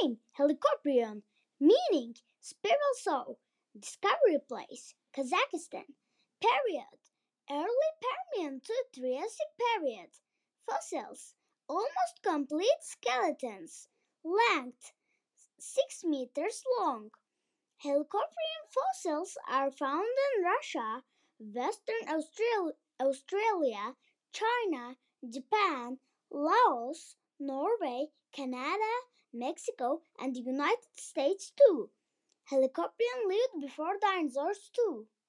name Helicoprion, meaning spiral saw. Discovery place Kazakhstan. Period Early Permian to Triassic period. Fossils almost complete skeletons. Length 6 meters long. Helicoprion fossils are found in Russia, Western Australia, China, Japan, Laos, Norway, Canada, Mexico, and the United States too. Helicoprion lived before dinosaurs too.